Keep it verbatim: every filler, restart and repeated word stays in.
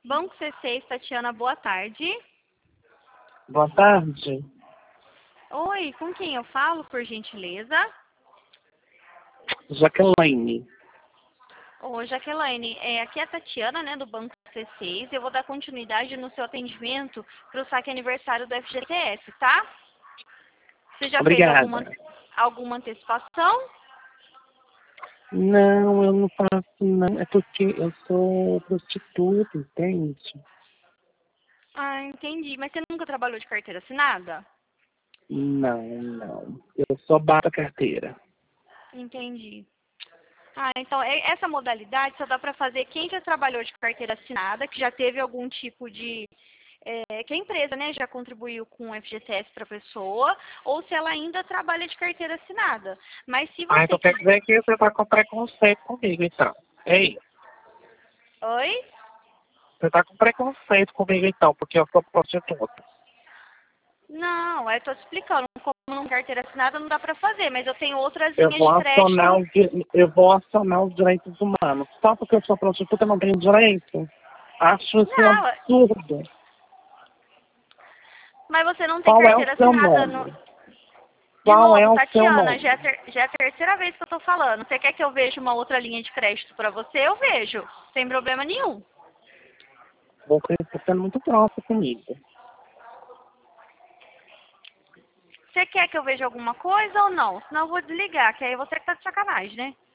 Banco C seis, Tatiana, boa tarde. Boa tarde. Oi, com quem eu falo, por gentileza? Jaqueline. Ô, Jaqueline, é, aqui é a Tatiana, né, do Banco C seis. Eu vou dar continuidade no seu atendimento para o saque aniversário do F G T S, tá? Você já fez Obrigada. alguma, alguma antecipação? Não, eu não faço, não. É porque eu sou prostituta, entende? Ah, entendi. Mas você nunca trabalhou de carteira assinada? Não, não. Eu só bato a carteira. Entendi. Ah, então é- essa modalidade só dá para fazer quem já trabalhou de carteira assinada, que já teve algum tipo de... é, que a empresa, né, já contribuiu com o F G T S para a pessoa, ou se ela ainda trabalha de carteira assinada. Mas se Ah, você então quer quiser... dizer que você tá com preconceito comigo, então. Ei, Oi? você tá com preconceito comigo, então, porque eu sou prostituta. Não, eu tô te explicando. Como não carteira assinada não dá para fazer, mas eu tenho outras Eu linhas vou de acionar crédito. os, di- eu vou acionar os direitos humanos. Só porque eu sou prostituta eu não tenho direito? Acho isso um Não, absurdo. mas você não tem Qual é o carteira seu assinada no... nome? De Qual é novo, o seu Tatiana, já é, nome? ter- já é a terceira vez que eu tô falando. Você quer que eu veja uma outra linha de crédito para você? Eu vejo, sem problema nenhum. Você está sendo muito próximo comigo. Você quer que eu veja alguma coisa ou não? Senão eu vou desligar, que aí você que tá de sacanagem, né?